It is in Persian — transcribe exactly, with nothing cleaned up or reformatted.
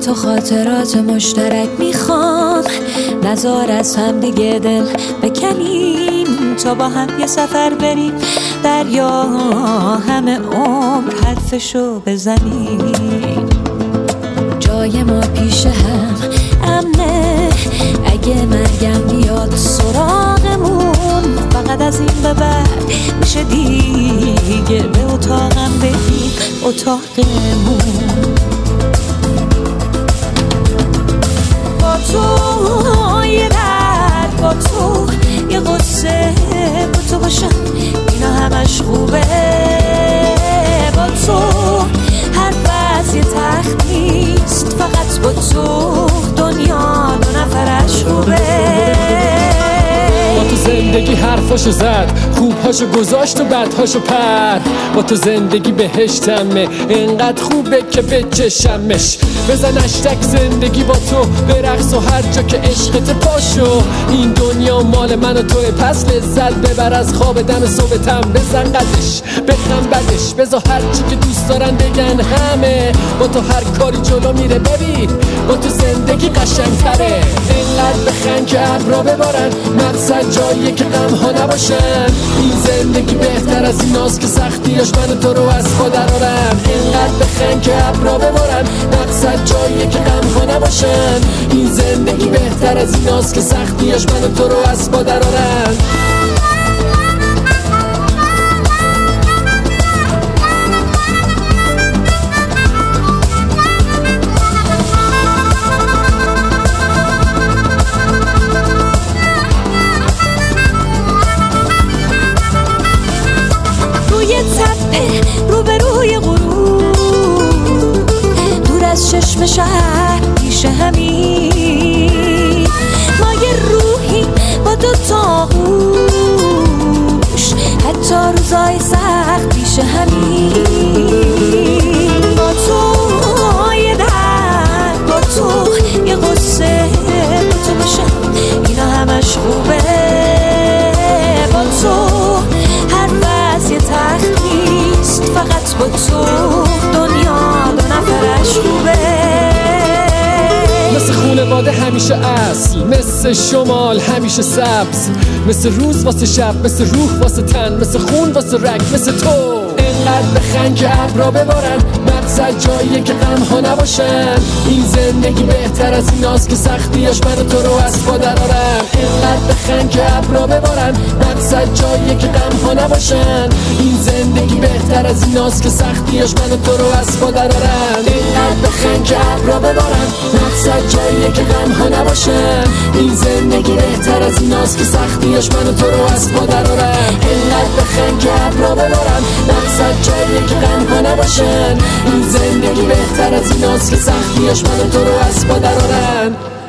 تو خاطرات مشترک میخوام، نذار از هم دیگه دل بکنیم، تا با هم یه سفر بریم دریا، همه عمر حرفشو بزنیم. جای ما پیش هم امنه، اگه مرگم بیاد سراغمون، فقط از این به بعد میشه دیگه به اتاقم بریم، اتاقمون. با تو یه درد، با تو یه قصه، با تو باشم اینا همش خوبه. با تو هر وضع یه تخت نیست، فقط با تو دنیا دو نفرش خوبه. با تو زندگی حرفاشو زد، خوبهاشو گذاشت و بدهاشو پر. با تو زندگی بهشتمه، انقدر خوبه که بچشمش. بزن اشتک زندگی با تو، برقص و هر جا که عشقت پاشو. این دنیا مال من و توه، پس لذت ببر از خواب دم صبحتم. بزن قدش بخم بدش، بزا هر چی که دوست دارن بگن همه. با تو هر کاری جلو میره، ببین با تو زندگی قشنگتره. انقدر بخن که ابرا ببارن، مقصد جاییه که غم ها نباشن. این زندگی بهتر از ایناست که سختیاش من و تو رو از پا درارن. انقدر بخن که ابرا ببارن، مقصد جاییه که غم ها نباشن. این زندگی بهتر از ایناست که سختیاش من و تو رو از پا درارن. روبروی غروب، دور از چشم شهر پیش همین، ما یه روحی با دو تا گوش، حتی روزای سخت پیش همین. با تو یه درد، با تو یه قصه، با تو باشم اینا همش خوبه. با تو هر وضع یه تخت نیست، فقط با تو دنیا دو نفرش خوبه. مثل خونواده همیشه اصل، مثل شمال همیشه سبز، مثل روز واسه شب، مثل روح واسه تن، مثل خون واسه رگ، مثل تو. انقدر بخن که ابرا ببارن، مقصد جاییه که غم ها نباشن. این زندگی بهتر از ایناست که سختیاش من و تو رو از پا درارن. انقدر بخن که ابرا ببارن، مقصد جاییه که غم ها نباشن. این زندگی بهتر از ایناست که سختیاش من و تو رو از پا درارن. انقدر بخن که ابرا ببارن، مقصد جاییه که غم ها نباشن. این زندگی بهتر از ایناست که سختیاش من و تو رو از پا درارن. انقدر بخن که ابرا ببارن، مقصد جاییه که غم ها نباشن. این زندگی بهتر از ایناست که سختیاش من و تو رو از پا درارن.